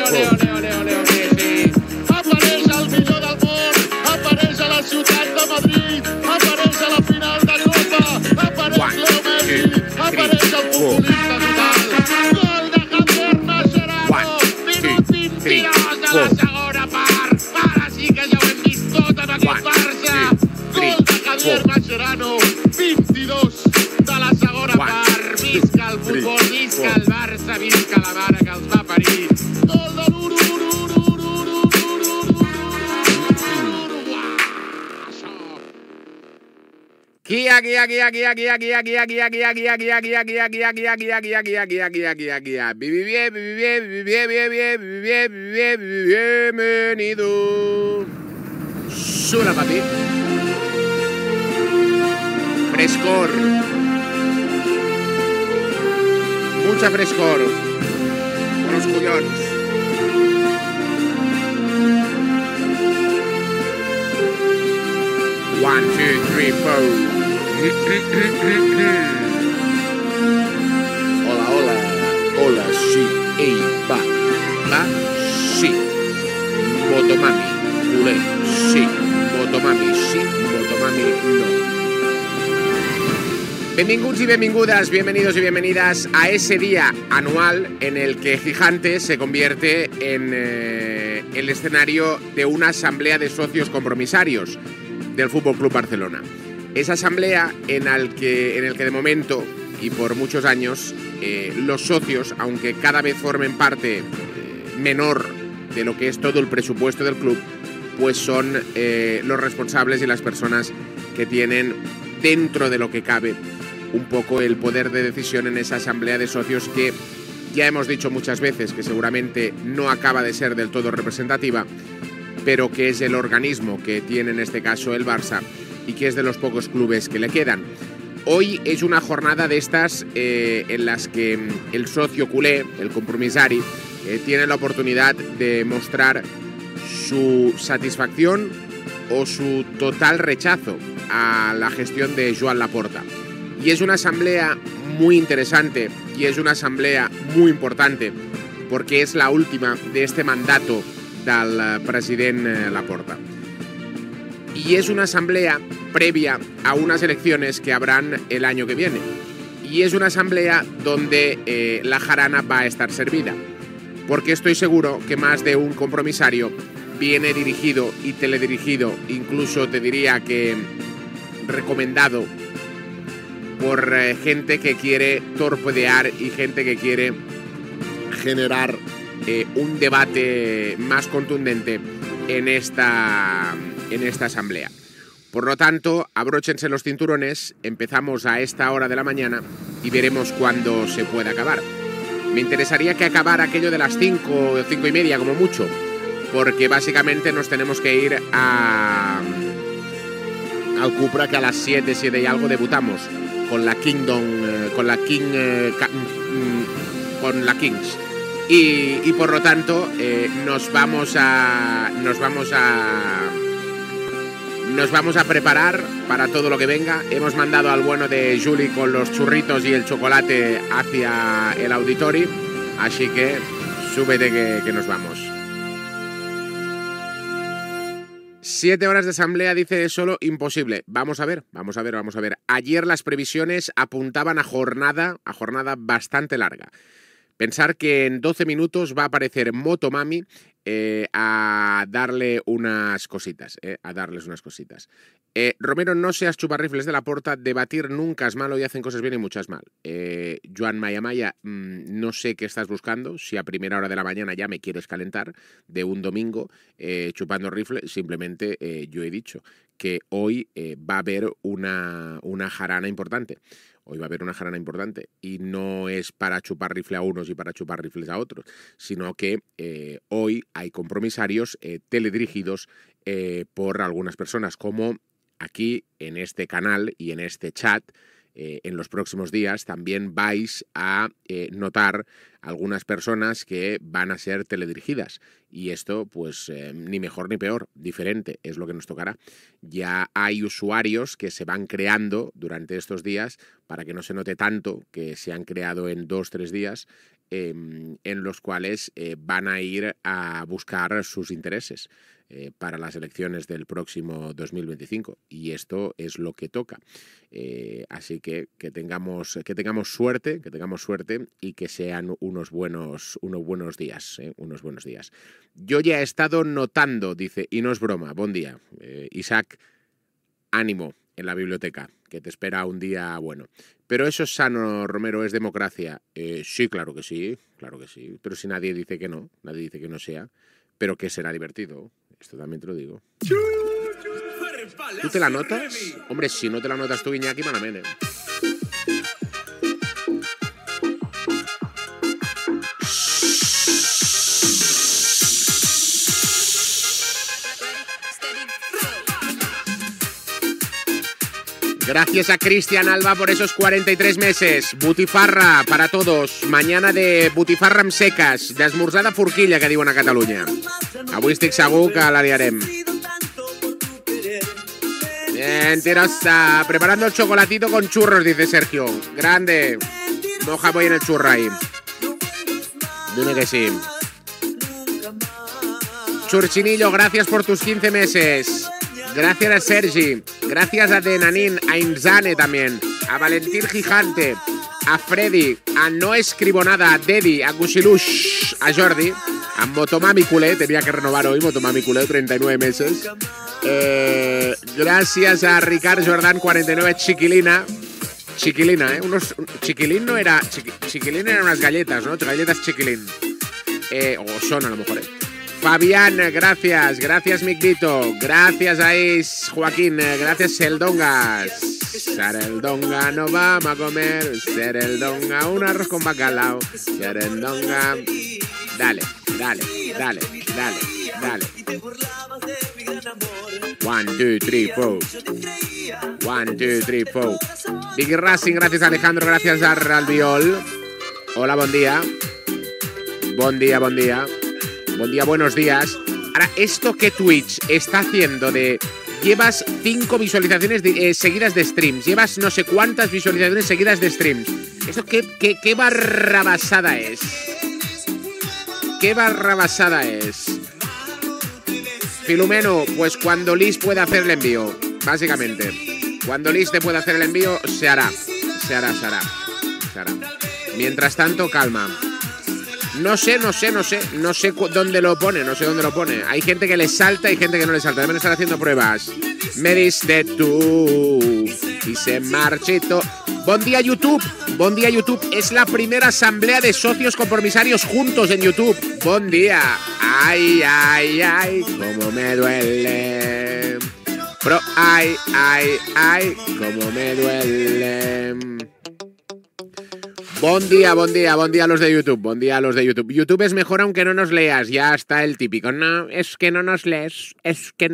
ole, ole, ole, ole, ole, sí. Apareix el millor del món, apareix a la ciutat de Madrid, apareix a la final de Copa, apareix Leo Messi, apareix el futbolista total. Gol de Javier Mascherano, minut 22 de la segona part. Ara sí que ja ho hem vist tot en aquest Barça. Gol de Javier Mascherano, 22 de la segona part. Visca el futbol, visca el Barça, visca la mare que els va parir. Gol de Bienvenido. Sula, papi. Frescor. Mucha frescor. Con los cullones. One, two, three, four. Hola, hola. Hola, sí. Ey, va. Va, sí. Motomami. Culé. Sí. Motomami, sí. Motomami, no. Benvinguts y benvingudes, bienvenidos y bienvenidas a ese día anual en el que Gigantes se convierte en el escenario de una asamblea de socios compromisarios del Fútbol Club Barcelona. Esa asamblea en el que de momento y por muchos años los socios, aunque cada vez formen parte menor de lo que es todo el presupuesto del club, pues son los responsables y las personas que tienen dentro de lo que cabe un poco el poder de decisión en esa asamblea de socios que ya hemos dicho muchas veces que seguramente no acaba de ser del todo representativa, pero que es el organismo que tiene en este caso el Barça y que es de los pocos clubes que le quedan. Hoy es una jornada de estas en las que el socio culé, el compromisari, tiene la oportunidad de mostrar su satisfacción o su total rechazo a la gestión de Joan Laporta. Y es una asamblea muy interesante y es una asamblea muy importante porque es la última de este mandato del president Laporta. Y es una asamblea previa a unas elecciones que habrán el año que viene. Y es una asamblea donde la jarana va a estar servida. Porque estoy seguro que más de un compromisario viene dirigido y teledirigido, incluso te diría que recomendado por gente que quiere torpedear y gente que quiere generar un debate más contundente en esta asamblea. Por lo tanto, abróchense los cinturones, empezamos a esta hora de la mañana y veremos cuándo se puede acabar. Me interesaría que acabara aquello de las 5 o 5 y media como mucho, porque básicamente nos tenemos que ir al Cupra, que a las 7 y algo debutamos con la Kingdom, con la Kings. Y por lo tanto nos vamos a preparar para todo lo que venga. Hemos mandado al bueno de Juli con los churritos y el chocolate hacia el auditorio, así que súbete que nos vamos. 7 horas de asamblea, dice solo, imposible. Vamos a ver. Ayer las previsiones apuntaban a jornada bastante larga. Pensar que en 12 minutos va a aparecer Motomami a darle unas cositas, a darles unas cositas. Romero, no seas chuparrifles de Laporta, debatir nunca es malo y hacen cosas bien y muchas mal. Joan Maya, no sé qué estás buscando, si a primera hora de la mañana ya me quieres calentar de un domingo chupando rifle. Simplemente yo he dicho que hoy va a haber una jarana importante. Hoy va a haber una jarana importante y no es para chupar rifle a unos y para chupar rifles a otros, sino que hoy hay compromisarios teledirigidos por algunas personas, como aquí en este canal y en este chat. En los próximos días también vais a notar algunas personas que van a ser teledirigidas y esto pues ni mejor ni peor, diferente es lo que nos tocará. Ya hay usuarios que se van creando durante estos días para que no se note tanto que se han creado en 2-3 días en los cuales van a ir a buscar sus intereses para las elecciones del próximo 2025, y esto es lo que toca. Así que tengamos suerte, y que sean unos buenos días, unos buenos días. Yo ya he estado notando, dice, y no es broma, buen día, Isaac, ánimo en la biblioteca, que te espera un día bueno. Pero eso es sano, Romero, es democracia. Sí, claro que sí, pero si nadie dice que no sea, pero que será divertido. Esto también te lo digo. ¿Tú te la notas? Hombre, si no te la notas tú, Iñaki, malamente. Gracias a Cristian Alba por esos 43 meses. Butifarra para todos. Mañana de butifarra amb seques, d'esmorzada forquilla, que diuen a Catalunya. Avui estic segur que la liarem. Mentirosa. Preparando el chocolatito con churros, dice Sergio. Grande. Moja voy en el churro ahí. Dime que sí. Churchinillo, gracias por tus 15 meses. Gracias a Sergi, gracias a Denanín, a Inzane también, a Valentín Gigante, a Freddy, a No Escribo Nada, a Dedi, a Guxilush, a Jordi, a Motomami Culé, tenía que renovar hoy, Motomami Culé, 39 meses. Gracias a Ricard Jordan, 49, Chiquilina, Chiquilín no era, Chiquilín eran unas galletas, ¿no? Galletas Chiquilín, o son a lo mejor, Fabián, gracias Miguelito, gracias a Joaquín, gracias Seldongas. Sereldonga no vamos a comer, Sereldonga un arroz con bacalao, Sereldonga. Dale. 1, 2, 3, 4. 1, 2, 3, 4. Big Racing, gracias Alejandro, gracias a Ralbiol. Hola, buen día. Buen día, buenos días. Ahora, esto que Twitch está haciendo de... Llevas 5 visualizaciones seguidas de streams. Llevas no sé cuántas visualizaciones seguidas de streams. ¿Esto qué barrabasada es? ¿Qué barrabasada es? Filumeno, pues cuando Liz pueda hacer el envío, básicamente. Cuando Liz te pueda hacer el envío, se hará. Mientras tanto, calma. No sé dónde lo pone, Hay gente que le salta y gente que no le salta. Deben estar haciendo pruebas. Me diste tú y se marchito. Buen día, YouTube. Es la primera asamblea de socios compromisarios juntos en YouTube. Buen día. Ay, cómo me duele. Pero ay, cómo me duele. Buen día a los de YouTube. YouTube es mejor aunque no nos leas. Ya está el típico. No, es que no nos lees. Es que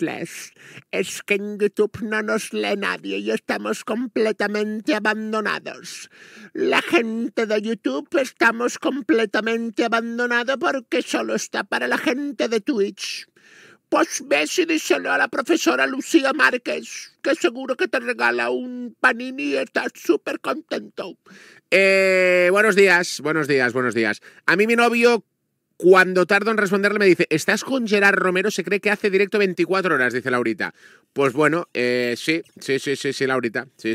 en YouTube no nos lee nadie y estamos completamente abandonados. La gente de YouTube estamos completamente abandonados porque solo está para la gente de Twitch. Pues ves y díselo a la profesora Lucía Márquez, que seguro que te regala un panini y estás súper contento. Buenos días. A mí mi novio, cuando tardo en responderle, me dice, ¿estás con Gerard Romero? Se cree que hace directo 24 horas, dice Laurita. Pues bueno, sí, Laurita. Sí.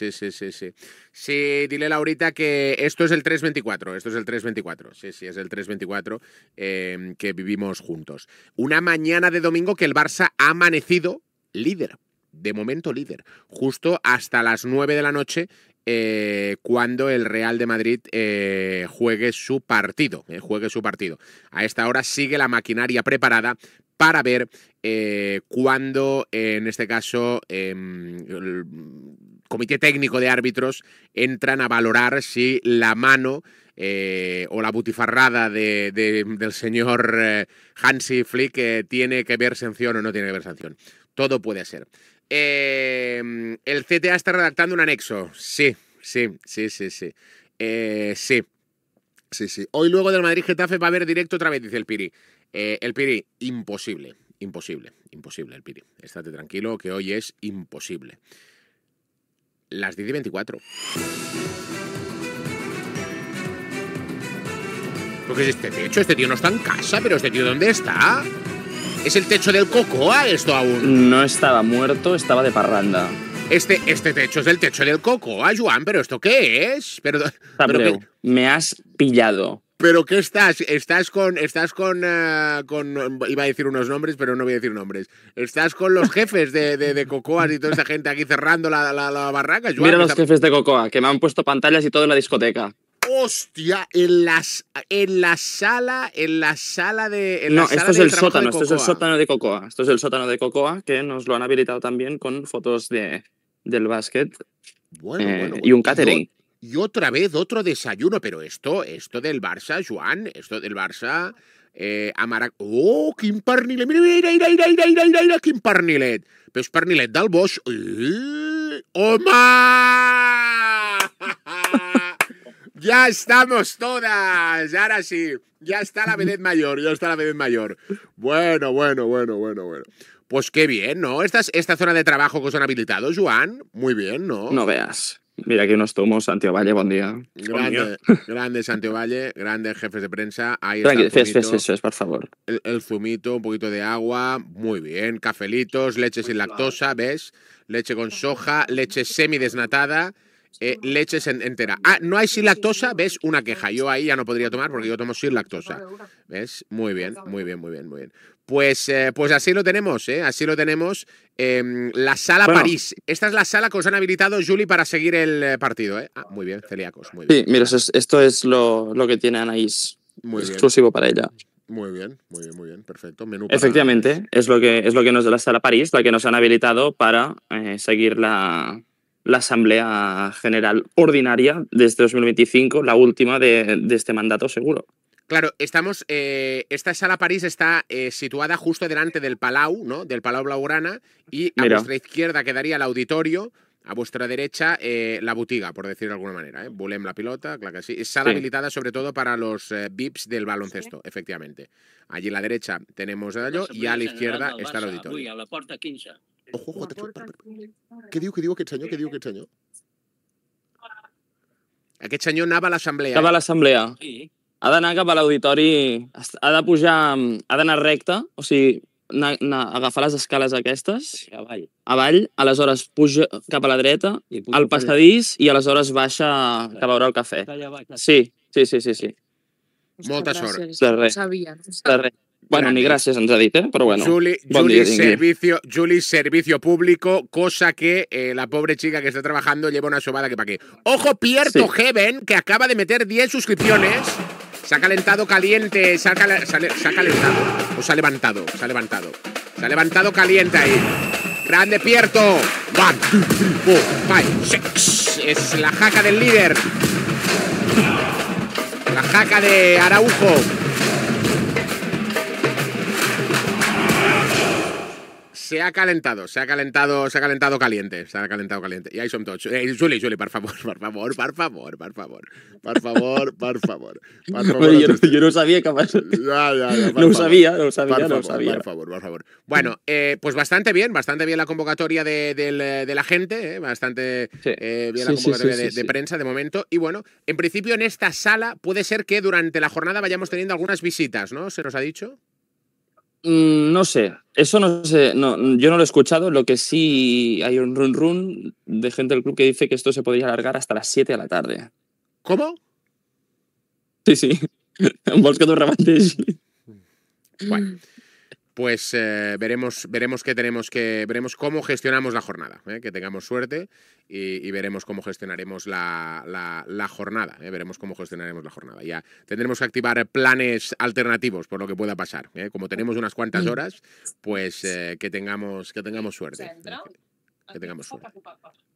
Sí, dile, Laurita, que esto es el 324. Sí, es el 324 que vivimos juntos. Una mañana de domingo que el Barça ha amanecido líder. De momento líder. Justo hasta las 9 de la noche. Cuando el Real de Madrid juegue su partido. A esta hora sigue la maquinaria preparada para ver cuándo, en este caso, el Comité Técnico de Árbitros entran a valorar si la mano o la butifarrada del señor Hansi Flick tiene que ver sanción o no tiene que ver sanción. Todo puede ser. El CTA está redactando un anexo. Sí. Hoy luego del Madrid-Getafe va a haber directo otra vez, dice el Piri. El Piri, imposible, el Piri. Estate tranquilo que hoy es imposible. Las 10:24. ¿Qué es este techo? Este tío no está en casa, pero ¿este tío dónde está? ¿Es el techo del Cocoa esto aún? No estaba muerto, estaba de parranda. Este techo es el techo del Cocoa, Joan, ¿pero esto qué es? Pero Sabreu, me has pillado. ¿Pero qué estás? Estás con iba a decir unos nombres, pero no voy a decir nombres. Estás con los jefes de Cocoas y toda esa gente aquí cerrando la barraca, Joan. Mira los jefes de Cocoa, que me han puesto pantallas y todo en la discoteca. ¡Hostia! En la sala de. No, esto es el sótano, esto es el sótano de Cocoa. Esto es el sótano de Cocoa, que nos lo han habilitado también con fotos del básquet y un catering. Y otra vez otro desayuno, pero esto del Barça, Joan, esto del Barça. ¡Oh, quin pernilet! Mira, quin pernilet! Però és pernilet del Bosch. ¡Home! ¡Ya estamos todas! Ahora sí, ya está la vedette mayor, Bueno. Pues qué bien, ¿no? Esta zona de trabajo que os han habilitado, Joan, muy bien, ¿no? No veas. Mira aquí unos zumos, Santiago Valle, buen día. Grande Santiago Valle, grandes jefes de prensa. Ahí tranqui, está el zumito, fes, por favor. El zumito, un poquito de agua, muy bien. Cafelitos, leche sin lactosa, ¿ves? Leche con soja, leche semidesnatada, leche entera. Ah, no hay sin lactosa, ¿ves? Una queja. Yo ahí ya no podría tomar porque yo tomo sin lactosa. ¿Ves? Muy bien. Pues así lo tenemos, ¿eh? Así lo tenemos. La sala París. Esta es la sala que os han habilitado, Juli, para seguir el partido, ¿eh? Ah, muy bien, celíacos, muy bien. Sí, mira, esto es lo que tiene Anaís. Muy exclusivo para ella. Muy bien, perfecto. Menú Efectivamente, es lo que nos da la sala París, la que nos han habilitado para seguir la Asamblea General Ordinaria de este 2025, la última de este mandato seguro. Claro, esta sala París está situada justo delante del Palau, ¿no? Del Palau Blaugrana, y a vuestra izquierda quedaría el auditorio, a vuestra derecha la botiga, por decirlo de alguna manera. Volem la pilota, claro que sí. Es sala habilitada sobre todo para los VIPs del baloncesto, efectivamente. Allí a la derecha tenemos el allò y a la izquierda está el auditorio. Ojo, què diu aquest senyor? Aquest senyor anava a l'assemblea. Anava a l'assemblea. Sí. Ha d'anar cap a l'auditori, ha de pujar, ha d'anar recte, o sigui, agafar les escales aquestes, avall, aleshores puja cap a la dreta, al passadís, i aleshores baixa cap a veure el cafè. Sí. Molta sort. De res. Bueno, ni gràcies ens ha dit, però bueno. Juli, servicio público, cosa que la pobre chica que está trabajando lleva una sobada que pa' qué. Ojo, Pierto Heaven, que acaba de meter 10 suscripciones. Se ha calentado caliente, se ha calentado, o se ha levantado. Se ha levantado caliente ahí. Grande Pierto. 1, 2, 3, 4, 5, 6. Es la jaca del líder. La jaca de Araujo. Se ha calentado caliente. Y ahí son todos. Juli, por favor. Yo no sabía que más. No lo sabía. Por favor. Bueno, pues bastante bien la convocatoria de la gente, bastante bien la convocatoria de prensa de momento. Y bueno, en principio en esta sala puede ser que durante la jornada vayamos teniendo algunas visitas, ¿no? ¿Se nos ha dicho? No sé, eso no sé, no, yo no lo he escuchado. Lo que sí hay un run de gente del club que dice que esto se podría alargar hasta las 7 de la tarde. ¿Cómo? Sí. Vols que t'ho repeteixi? Bueno, pues veremos cómo gestionamos la jornada, que tengamos suerte y veremos cómo gestionaremos la jornada, veremos cómo gestionaremos la jornada. Ya tendremos que activar planes alternativos por lo que pueda pasar, como tenemos unas cuantas horas, pues que tengamos suerte. Que tengamos suerte.